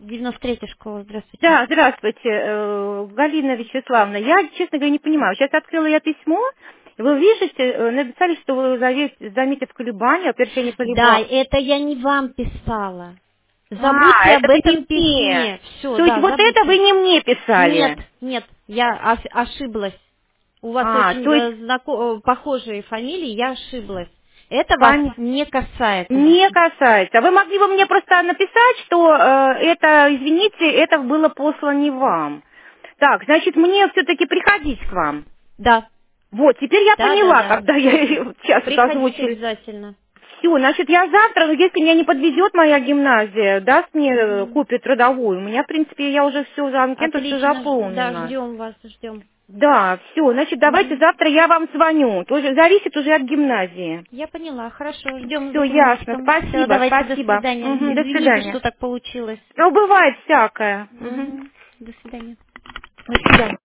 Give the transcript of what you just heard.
93-я школа, здравствуйте. Да, здравствуйте, Галина Вячеславовна. Я, честно говоря, не понимаю. Сейчас открыла я письмо. Вы видите, написали, что вы заметив колебания, опережение Да, колебаний. это я не вам писала. Забудьте об Это вы не этом мне. письме. Все, То есть да, вот это вы забудьте. не мне Нет, писали. нет, я ошиблась. У вас очень То есть похожие фамилии, я ошиблась. Это вас понятно. не касается. Не касается. Вы могли бы мне просто написать, что это, извините, это было послано не вам. Так, значит, мне все-таки приходить к вам. Да, Вот, теперь я да, да, поняла, да. когда я сейчас это Приходите озвучили. обязательно. Все, значит, я завтра, ну, если меня не подведет моя гимназия, даст мне, Мгм. купит трудовую, у меня, в принципе, я уже все за анкету, все Отлично, да, заполнено. ждем вас, ждем. Да, все, значит, давайте Мгм. завтра я вам звоню. Тоже зависит уже от гимназии. Я поняла, хорошо, ждем с Все, ясно, документиком. Все, спасибо, давайте, до спасибо. свидания. Мгм, до Извините, свидания. что так получилось. Ну, бывает всякое. Мгм. Мгм. До свидания. До свидания.